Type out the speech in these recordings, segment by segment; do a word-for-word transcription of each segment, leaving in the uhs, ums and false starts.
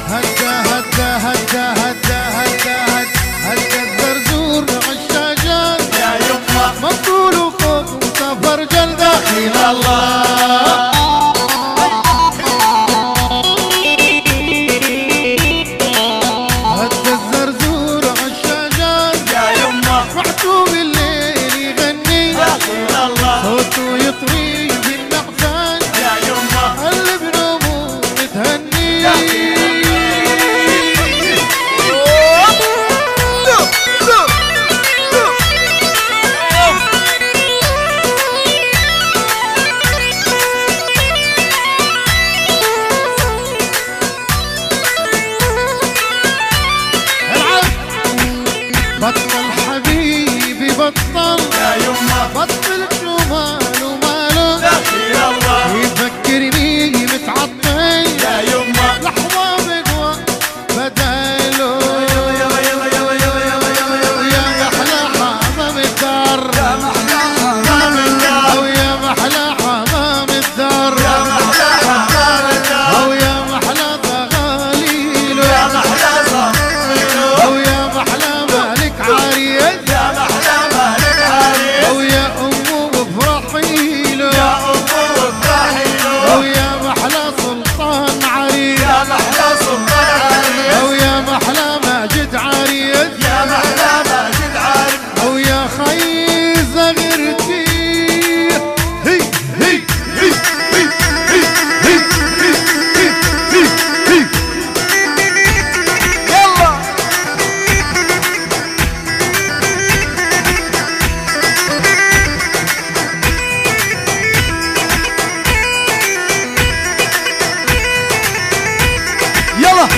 هدا هدا هدا هدا هدا هدا الزرزور عالشجر يا يمه مقتول وفوق وسافر جلده الى الله. هدا الزرزور عالشجر يا يمه محتوم الليل يغني الى الله صوته يطري بالنعسان يا يمه اللي بنومه متهني. بطل حبيبي بطل يا يمه بطل شمال وماله دخيل الله يفكرني متعطل يا يمه لحظة بقوى بداله يلا يلا يلا يلا يلا يلا يلا يا محلى حمام الدار يا محلى حمام الدار أو يا محلى حمام الدار يا محلى حمام الدار أو يا محلى ضغاليله يا محلى صغيره أو يا محلى مالك عريس يا محلى مالك عريس أو يا أمه بفرحيله يا أمه وافرحي له أو يا محلى سلطان عريس يا محلى سلطان عريس أو يا محلى ماجد عريس يا محلى ماجد عريس أو يا خيزة غيرتي هي هي هي هي هي هي هي هي هي يلا يلا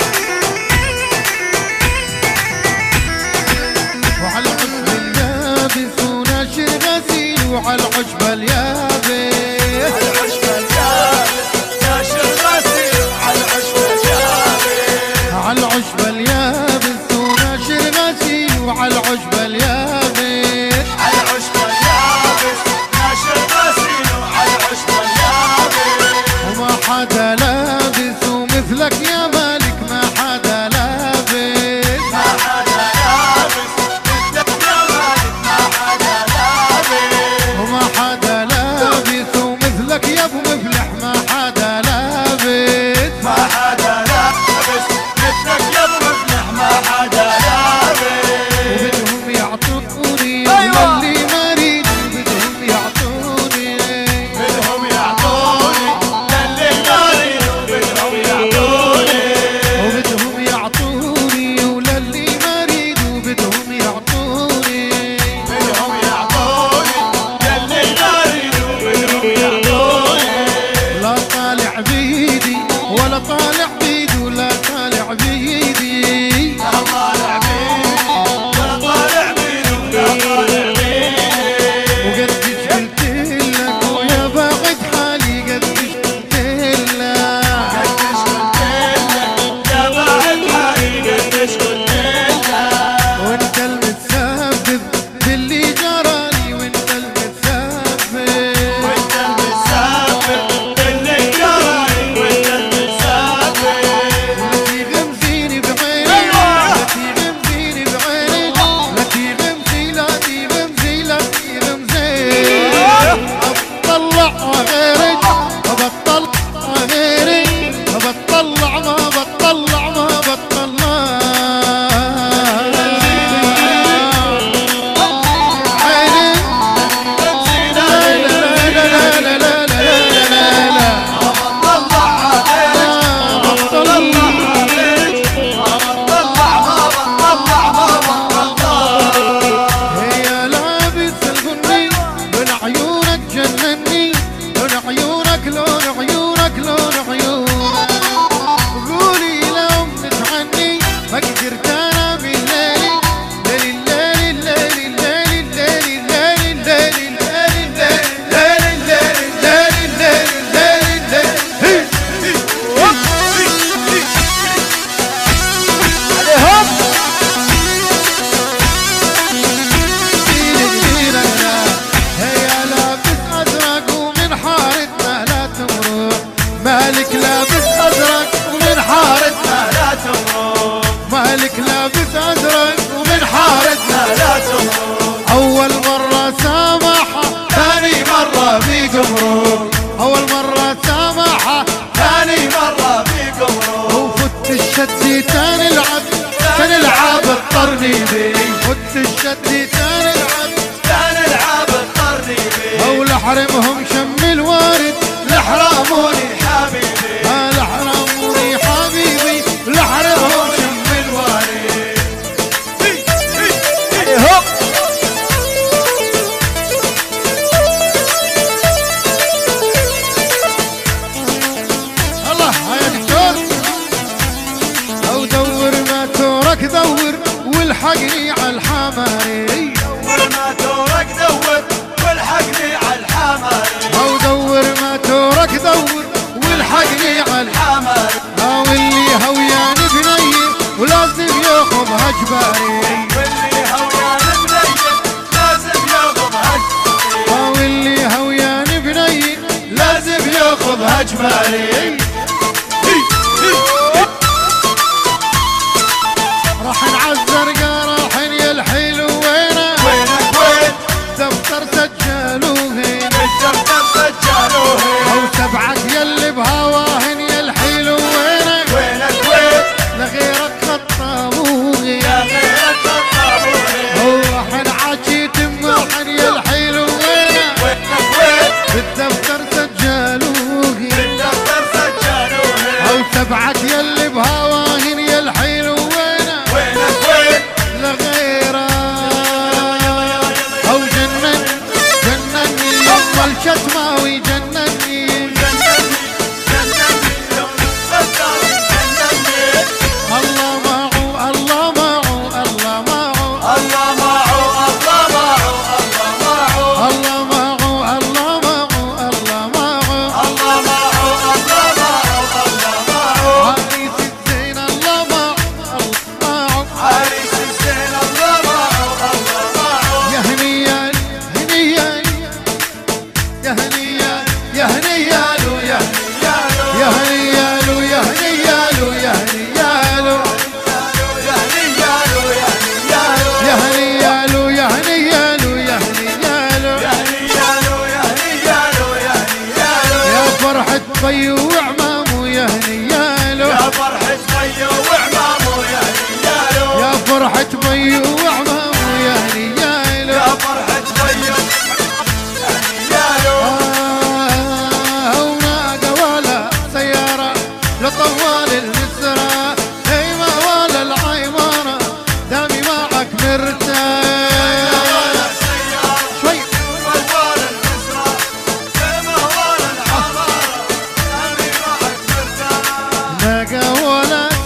وعلى العشب اليابس وناشر غسيل وعلى العشب اليابس على العشب اليابس ناشر غسيل على العشب اليابس على العشب اليابس وناشر غسيل وعلى العشب اليابس على العشب اليابس ناشر غسيل على العشب اليابس وما حدا لابس ومثلك يا مالك ما حدا لابس ما حدا لابس مثلك يا مالك ما حدا لابس وما حدا لابس ومثلك يا ابو مفلح ما حدا لابس ما حدا لابس مثلك يا ابو مفلح ما حدا لابس وبدهم يعطوني أيوة. واللي ما اريد بدهم يعطوني بدهم يعطوني للي ناري بدهم يعطوني وبدهم يعطوني وللي ما اريد بدهم يعطوني بدهم يعطوني للي ناري بدهم يعطوني لا طالع بيدي ولا طالع بيدي ولا طالع بيدي لا طالع بيدي ولا طالع بيدي ولا طالع بيدي وقديش قلت لك ويا باعد حالي قديش قلت لك قديش قلت لك يا باعد حالي قديش قلت لك وانت المتسبب باللي جرالي وانت المتسبب وانت المسافر اللي جرالي وانت المسافر في غمزيني بعيني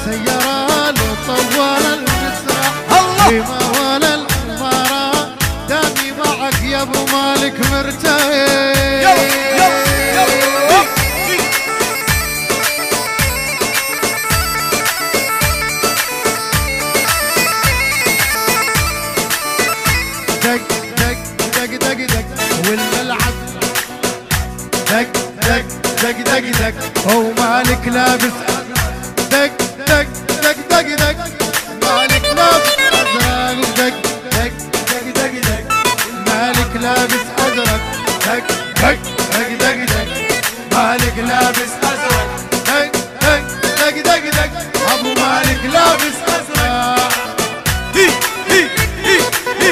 سيرة له طول المسرح في موال الأمارة دامي معك يا ابو مالك مرتاح. دق دق دق دق دق والملعب دق دق دق دق دق هو مالك لابس دق دق دق دق دق مالك لابس ازرق دق دق دق دق دق مالك لابس ازرق دق دق دق دق دق مالك لابس ازرق دق دق دق دق دق ابو مالك لابس ازرق. هي هي هي هي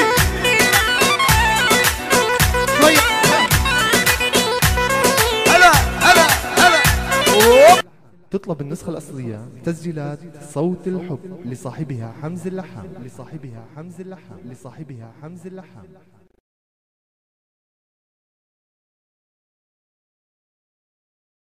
هلا هلا هلا. تطلب النسخة الأصلية تسجيلات صوت الحب لصاحبها حمز اللحام لصاحبها حمز اللحام لصاحبها حمز اللحام.